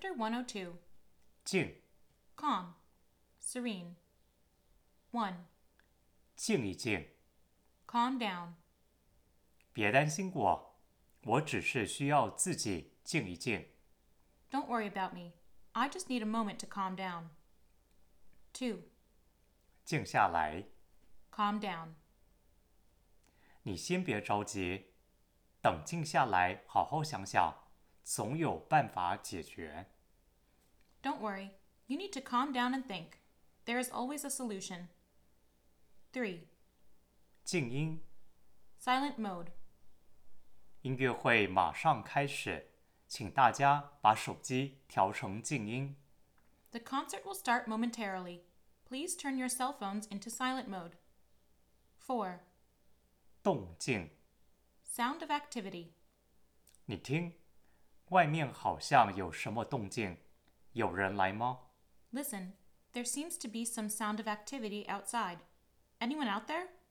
Chapter 102. 静， Calm. Serene. 1. 静一静， Calm down. 别担心我，我只是需要自己静一静。 Don't worry about me. I just need a moment to calm down. 2. 静下来， Calm down. 你先别着急，等静下来好好想想，总有办法解决。 Don't worry. You need to calm down and think. There is always a solution. 3. 静音， Silent mode. 音乐会马上开始，请大家把手机调成静音。 The concert will start momentarily. Please turn your cell phones into silent mode. 4. 动静， Sound of activity. 你听，外面好像有什么动静，有人来吗？ Listen, there seems to be some sound of activity outside. Anyone out there?